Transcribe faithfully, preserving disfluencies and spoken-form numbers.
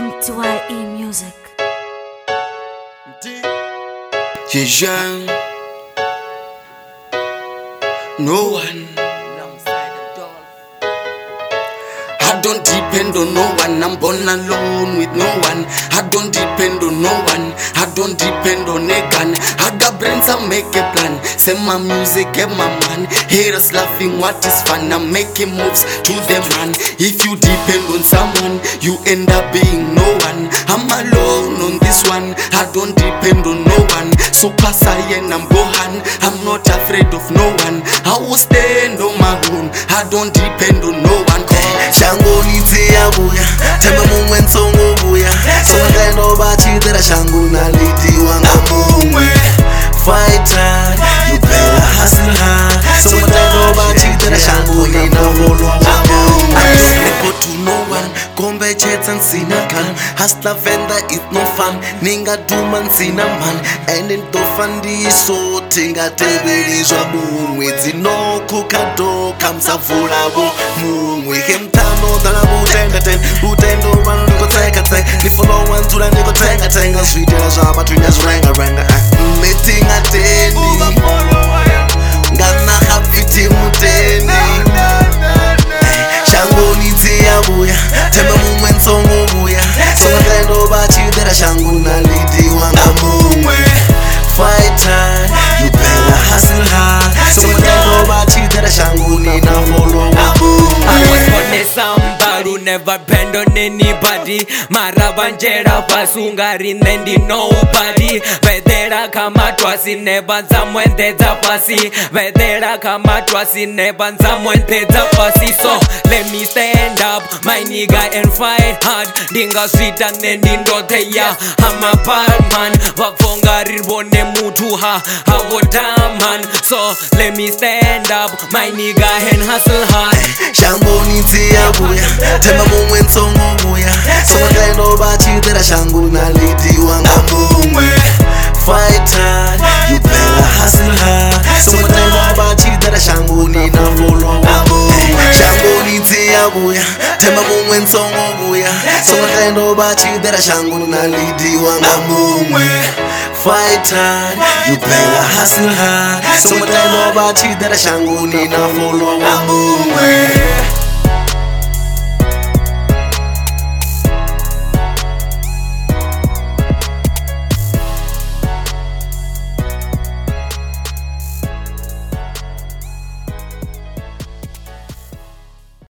M T Y E Music. Jean, no one. I don't depend on no one. I'm born alone with no one. I don't depend on no one. I don't depend on a gun. I got brains, I make a plan. Send my music, get my man. Haters laughing, what is fun? I'm making moves to the man. If you depend on someone, you end up being no one. I'm alone on this one. I don't depend on no one. Super Saiyan, I'm Gohan. I'm not afraid of no one. I will stand on my own. I don't depend on no one. Shango nitia buya, tema mungwe nsongo buya. So ndeno bachidera shango naliti wanga mungwe. Fight hard, you better hustle hard. So ndeno bachidera shango nina volo mungwe. I don't report to no one, kombe chets and sina gun. Hustler vendor it's no fun, ninga duman sina man. And in tofandi so tinga teberizwa mungwe. Zino kukado kamsa fulabo mungwe. Hemtano dala butenda ten, butendo run niko teka teka. Ni follow one to the niko tenga tenga. Sweet as a battery as ranga ranga. Meeting attending, ngana hapiti muteni. Shango nitia buya, tema mungwe nsongo buya. So ndeno bachidera shango naliti wanga mungwe. Fight hard, you better hustle hard. So ndeno bachidera shango nina follow I was born as somebody who never bend on anybody. Marabanjera pasungari nendi nobody. Vedera kama twasi nebanza mwendeza pasi. Vedera kama twasi nebanza mwendeza pasi. So let me stand up, my nigga, and fight hard. Dinga street and then dindote ya. I'm a bad man, vafongari bone mutu ha. Hago man. So let me stand up, my nigga, and hustle hard. Shango nitia buya, tema mungwe nsongo buya. So ndeno bachidera shango naliti wanga mungwe. Fight hard, you better hustle hard. So ndeno bachidera shango nina volo mungwe. Shango nitia buya, tema mungwe nsongo buya. So ndeno bachidera shango naliti wanga mungwe. Fight hard, you better hustle hard. So ndeno bachidera shango nina volo mungwe.